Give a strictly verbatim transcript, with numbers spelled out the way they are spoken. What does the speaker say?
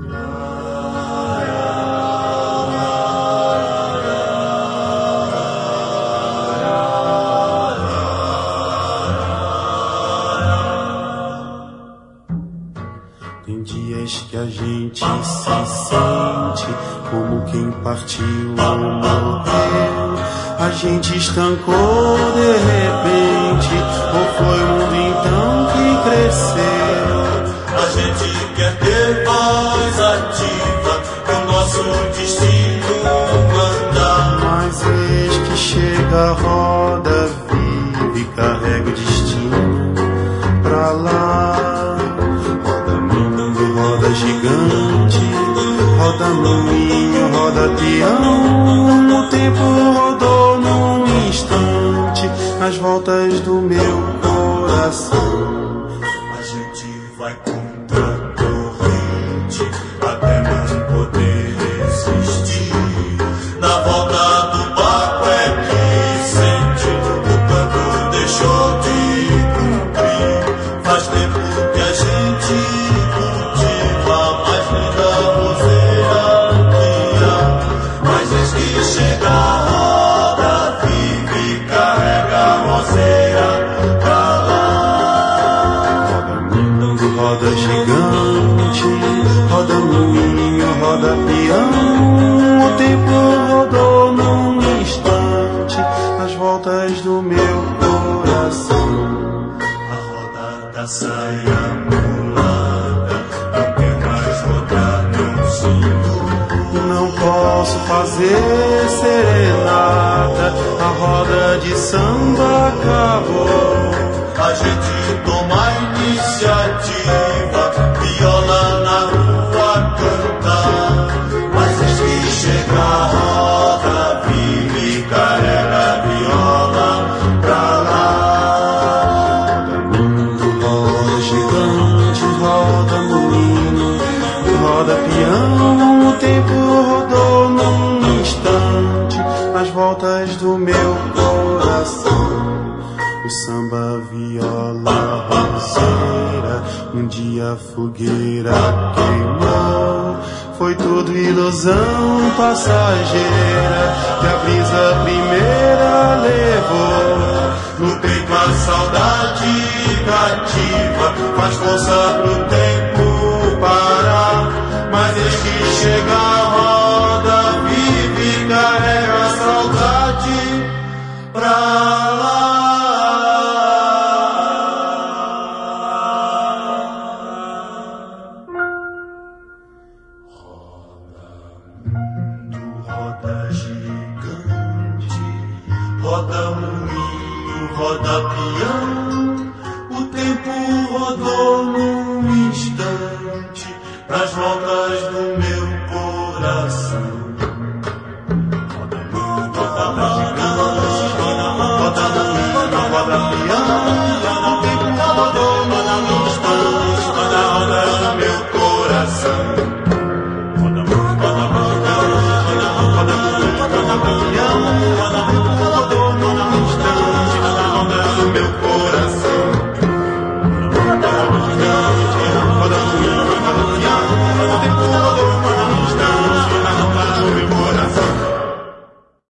Tem dias que a gente se sente como quem partiu ou morreu. A gente estancou de repente, ou foi o mundo então que cresceu? A gente quer ter voz ativa, que o nosso destino manda. Mas eis que chega a roda viva e carrega o destino pra lá. Roda mundo, roda gigante, roda moinho, roda peão. O tempo rodou num instante nas voltas do meu coração. A gente vai contra a corrente até não poder resistir. Na volta do barco é que sente o canto deixou de cumprir. Faz tempo que a gente cultiva mais linda roseira que há. Mas eis que chega a roda viva e carrega a roseira pra lá. Roda mundo, roda gigante, roda moinho, roda peão. O tempo rodou num instante nas voltas do meu coração. A roda da saia mulata não quer mais rodar no cinto. Não posso fazer serenata, a roda de samba acabou. A gente toma a iniciativa, viola na rua canta. Mas eis que chega a roda viva e carrega a viola pra lá. Roda mundo, roda gigante, roda moinho, roda peão. O tempo rodou num instante nas voltas do meu coração. O samba, viola, roseira, um dia a fogueira queimou. Foi tudo ilusão passageira que a brisa primeira levou. No peito a saudade cativa, faz força pro tempo parar. Mas eis que chega a roda viva e carrega a saudade pra lá. Roda gigante, roda moinho, roda peão. O tempo rodou num instante pras voltas